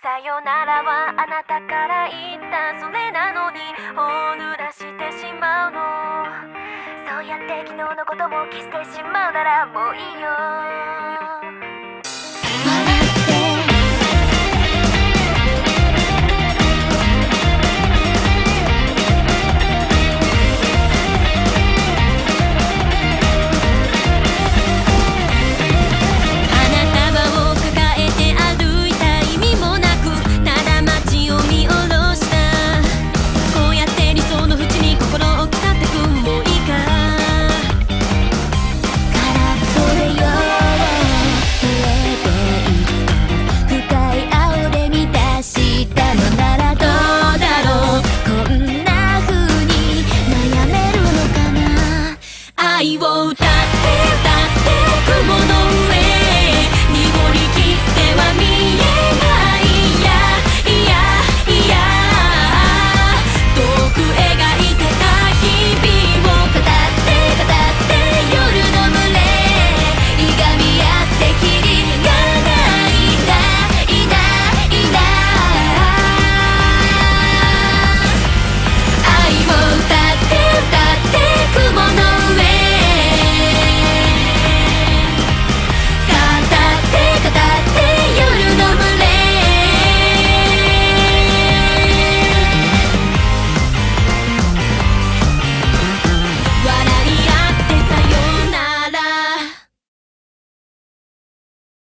さよならはあなたから言ったそれなのにを濡らしてしまうの。そうやって昨日のことも消してしまうならもういいよ。